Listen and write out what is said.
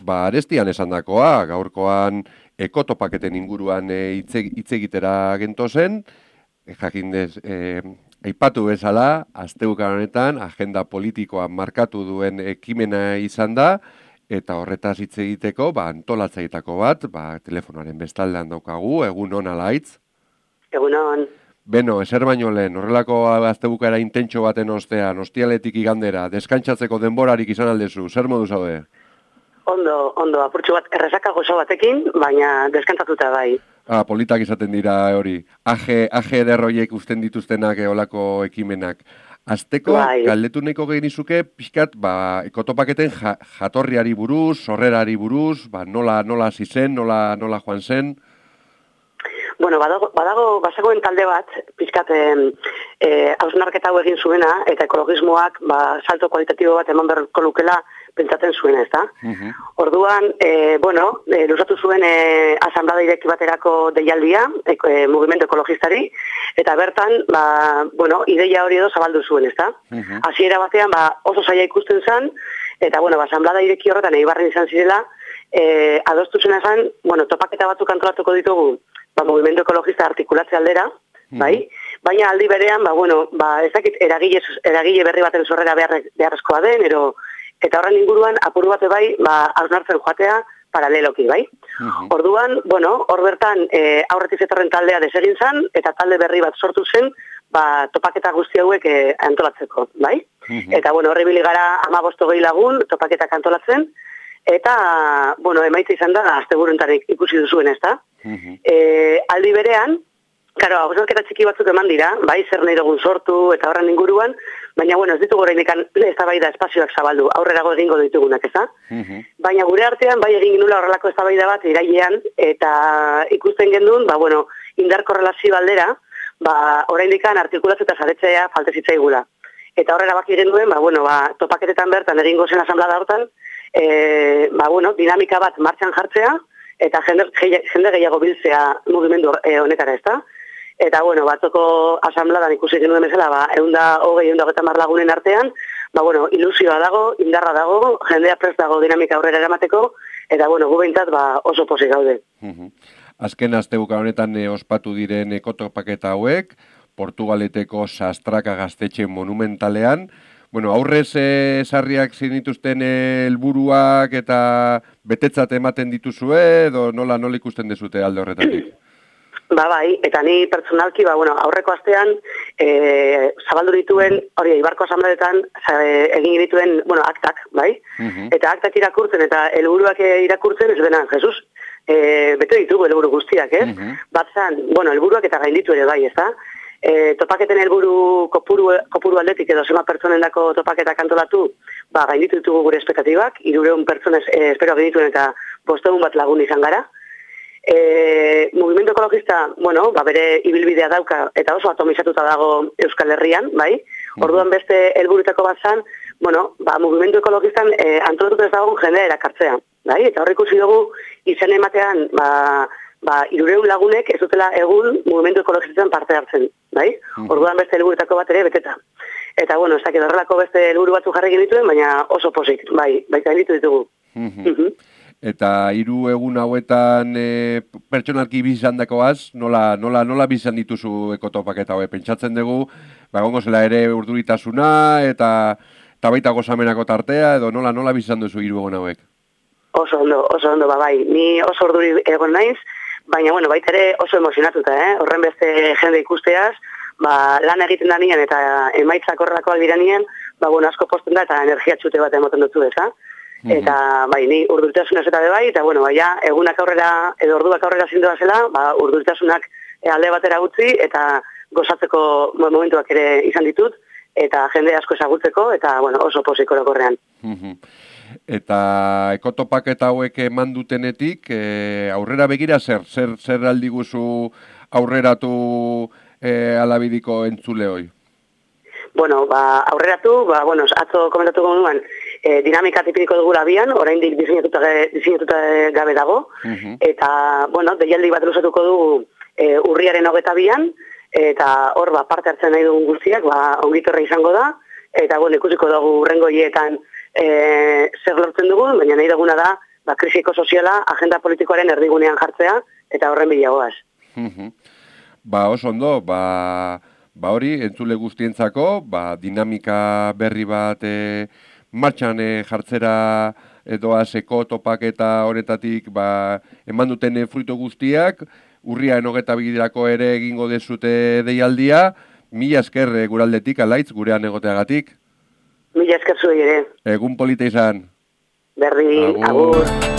arestian esandakoa, gaurkoan ekotopaketen inguruan hitz egitera gentozen, jakindez, aipatu bezala, astebukan honetan, agenda politikoa markatu duen ekimena izan da, eta horretaz hitz egiteko, antolatzaietako bat, telefonoaren bestaldean daukagu, egun hon alaitz. Egun hon. Beno, ezer baino lehen, horrelako astebukara intentxo baten ostean, ostialetik igandera, deskantzatzeko denborarik izan aldezu, zer modu zaude? Ondo, apurtxo bat errezaka gozo batekin, baina deskantzatuta bai. Politak izaten dira hori. AG ederroiek usten dituztenak olako ekimenak. Azteko, galdetu nahiko genizuke, pixkat, ekotopaketen jatorriari buruz, sorrerari buruz, nola hasi zen, nola joan zen. Bueno, bazagoen talde bat, pixkat, hausnarketa hau egin zuena, eta ekologismoak, salto kualitatibo bat eman beharko lukela pentsatzen zuena, ezta? Orduan, luzatu zuen asamblada ireki baterako deialdia, mugimendu ekologistari, eta bertan, ideia hori edo zabaldu zuen, ezta? Hasiera batean, oso zaila ikusten zen, eta, asamblada ireki horretan eibarren izan zirela, adostu zena zen, topaketa batzuk antolatuko ditugu, mugimendu ekologista artikulatze aldera, bai? Baina aldi berean, ez dakit eragile berri baten sorrera beharrezkoa den, eta horren inguruan apuru bate bai, hausnartzen joatea paraleloki, bai? Orduan, hor bertan aurretik zetorren taldea desegin zen, eta talde berri bat sortu zen, topaketa guzti hauek antolatzeko, bai? Eta, horri bili gara 15 lagun topaketak antolatzen, eta, emaitza izan da, asteburuntarik ikusi duzuen, ez da? Aldi berean, hausnarketa txiki batzuk eman dira, bai, zer nahi dugun sortu eta horren inguruan, baina, ez ditugu oraindik eztabaida espazioak zabaldu, aurrerago egingo ditugunak, ez da? Baina gure artean, bai, egin ginula horrelako eztabaida bat irailean, eta ikusten gendun, indar korrelazio aldera, oraindik artikulatze eta saretzea falte zitzaigula. Eta horrela baki genduen, topaketetan bertan egingo zen asamblada hortan, dinamika bat martxan jartzea, eta jende gehiago biltzea mugimendu honetara, ez da? Eta, batzoko asambladan ikusi genuen bezala, 120-130 lagunen artean, ilusioa dago, indarra dago, jendea prest dago dinamika aurrera eramateko, eta, gu behintzat oso pozik gaude. Azken astebuka honetan ospatu diren ekotopaketa hauek, Portugaleteko Sastraka gaztetxe monumentalean, aurrez sarriak zinituzten helburuak eta betetzat ematen dituzue, edo nola ikusten dezute alde horretatik? Bai, eta ni pertsonalki, aurreko astean zabaldu dituen, hori, Eibarko asambleetan egin dituen, aktak, bai? Eta aktak irakurtzen eta helburuak irakurtzen, ez benan, Jesus, bete ditugu helburu guztiak, ez? Batzan, helburuak eta gainditu ere bai, ez da? Topaketen helburu kopuru aldetik edo zema pertsonendako topaketak antolatu, gainditu ditugu gure espektatibak, 300 pertsonez espero genituen eta 500 bat lagun izan gara. Mugimendu ekologista, bere ibilbidea dauka eta oso atomizatuta dago Euskal Herrian, bai? Orduan beste helburutako bat zan, mugimendu ekologistan antolatuta ez dagoen jendea erakartzea, bai? Eta horrik ikusi dugu izan ematean, 300 lagunek ez dutela egun mugimendu ekologistan parte hartzen, bai? Orduan beste helburutako bat ere beteta. Eta, ez dakit horrelako beste helburu batzu jarri genituen, baina oso pozik, bai, baita ditu ditugu. Eta 3 egun hauetan pertsonalki bizandakoaz, nola bizan dituzu ekotopaketa hau? Pentsatzen dugu, gongo zela ere urduritasuna eta baita gozamenako tartea, edo nola bizan duzu 3 egun hauek? Oso ondo, bai. Ni oso urduri egon naiz, baina, baita ere oso emozionatuta, horren beste jende ikusteaz, lan egiten da nien eta emaitzak horrelakoak dira nien, asko posten da eta energia txute bat emoten dutzu, eza? Eta, ni urduritasunaz eta bai, eta, egunak aurrera, edo orduak aurrera zindoa zela, urduritasunak alde batera utzi, eta gozatzeko momentuak ere izan ditut, eta jende asko ezagutzeko, eta, oso pozik orokorrean. Eta ekotopaketa hauek eman dutenetik, aurrera begira zer aldi guzu aurreratu alabidiko entzule hoi? Aurreratu, atzo komentatuko nuen, dinamika tipiko dugula bian, oraindik diseinatuta gabe dago, eta, deialdi bat luzatuko dugu urriaren 22an, eta hor, parte hartzen nahi dugun guztiak, ongitorra izango da, eta, ikusiko dugu urrengo hietan zer lortzen dugu, baina nahi duguna da, krisiko soziala agenda politikoaren erdigunean jartzea, eta horren bilagoaz. Oso ondo, hori, entzule guztientzako, dinamika berri bat martxan jartzera doaz ekotopak eta horretatik eman duten fruito guztiak, urriaren 22 ere egingo dezute deialdia. Mila esker guraldetik, Alaitz, gurean egoteagatik. Mila esker zuei ere. Egun polita izan. Berri, agur.